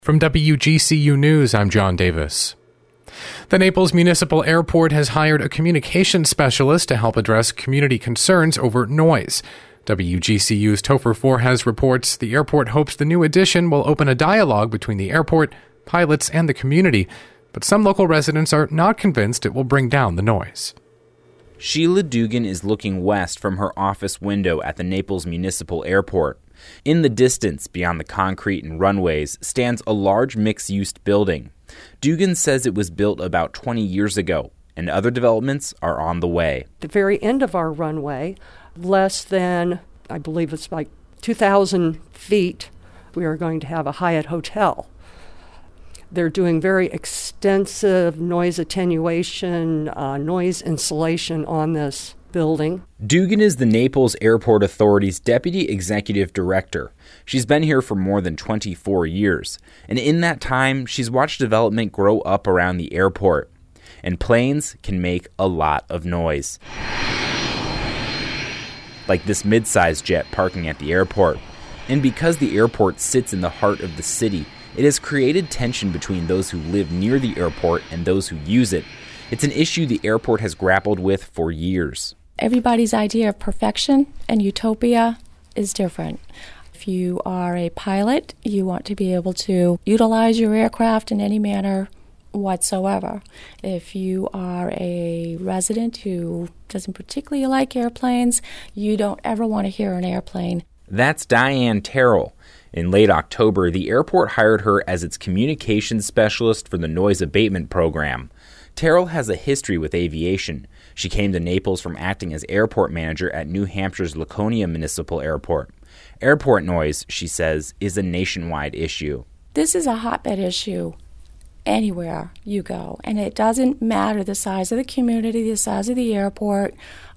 From WGCU News, I'm John Davis. The Naples Municipal Airport has hired a communications specialist to help address community concerns over noise. WGCU's Topher Forjes reports the airport hopes the new addition will open a dialogue between the airport, pilots, and the community, but some local residents are not convinced it will bring down the noise. Sheila Dugan is looking west from her office window at the Naples Municipal Airport. In the distance, beyond the concrete and runways, stands a large mixed-use building. Dugan says it was built about 20 years ago, and other developments are on the way. The very end of our runway, less than, I believe it's like 2,000 feet, we are going to have a Hyatt hotel. They're doing very extensive noise attenuation, noise insulation on this building. Dugan is the Naples Airport Authority's Deputy Executive Director. She's been here for more than 24 years, and in that time, she's watched development grow up around the airport. And planes can make a lot of noise. Like this mid-sized jet parking at the airport. And because the airport sits in the heart of the city, it has created tension between those who live near the airport and those who use it. It's an issue the airport has grappled with for years. Everybody's idea of perfection and utopia is different. If you are a pilot, you want to be able to utilize your aircraft in any manner whatsoever. If you are a resident who doesn't particularly like airplanes, you don't ever want to hear an airplane. That's Diane Terrell. In late October, the airport hired her as its communications specialist for the noise abatement program. Terrell has a history with aviation. She came to Naples from acting as airport manager at New Hampshire's Laconia Municipal Airport. Airport noise, she says, is a nationwide issue. This is a hotbed issue anywhere you go, and it doesn't matter the size of the community, the size of the airport,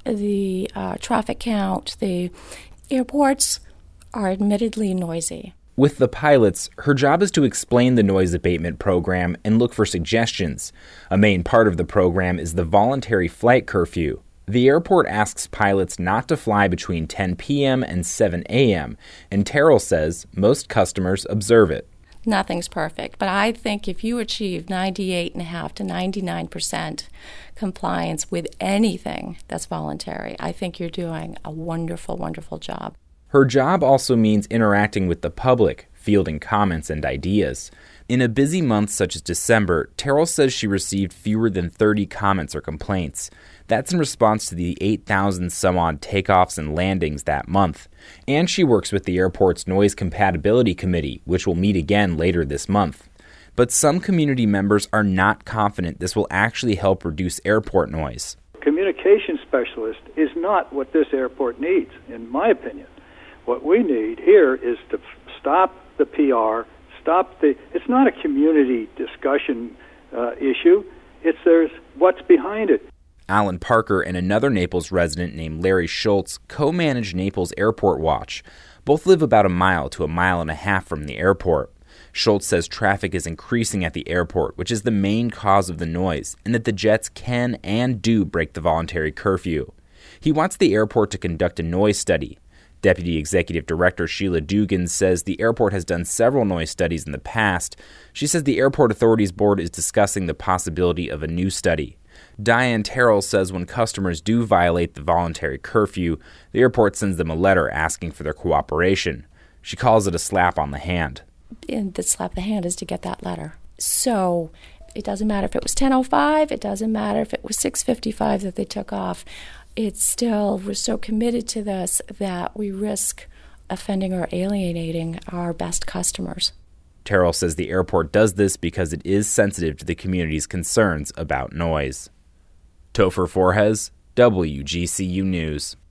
the traffic count. The airports are admittedly noisy. With the pilots, her job is to explain the noise abatement program and look for suggestions. A main part of the program is the voluntary flight curfew. The airport asks pilots not to fly between 10 p.m. and 7 a.m., and Terrell says most customers observe it. Nothing's perfect, but I think if you achieve 98.5% to 99% compliance with anything that's voluntary, I think you're doing a wonderful, wonderful job. Her job also means interacting with the public, fielding comments and ideas. In a busy month such as December, Terrell says she received fewer than 30 comments or complaints. That's in response to the 8,000-some-odd takeoffs and landings that month. And she works with the airport's Noise Compatibility Committee, which will meet again later this month. But some community members are not confident this will actually help reduce airport noise. Communication specialist is not what this airport needs, in my opinion. What we need here is to stop the PR, it's not a community discussion issue, there's what's behind it. Alan Parker and another Naples resident named Larry Schultz co-manage Naples Airport Watch. Both live about a mile to a mile and a half from the airport. Schultz says traffic is increasing at the airport, which is the main cause of the noise, and that the jets can and do break the voluntary curfew. He wants the airport to conduct a noise study. Deputy Executive Director Sheila Dugan says the airport has done several noise studies in the past. She says the Airport Authorities Board is discussing the possibility of a new study. Diane Terrell says when customers do violate the voluntary curfew, the airport sends them a letter asking for their cooperation. She calls it a slap on the hand. And the slap of the hand is to get that letter. So it doesn't matter if it was 10:05, it doesn't matter if it was 6:55 that they took off. It's still, we're so committed to this that we risk offending or alienating our best customers. Terrell says the airport does this because it is sensitive to the community's concerns about noise. Topher Forjes, WGCU News.